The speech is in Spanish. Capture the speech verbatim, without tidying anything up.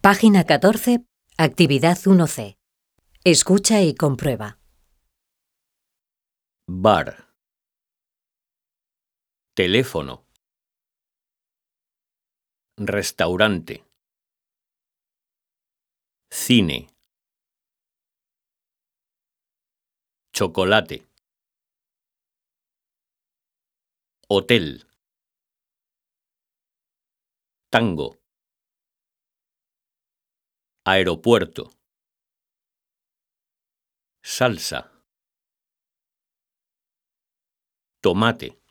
Página catorce, actividad uno C. Escucha y comprueba. Bar. Teléfono. Restaurante. Cine. Chocolate. Hotel. Tango. Aeropuerto. Salsa. Tomate.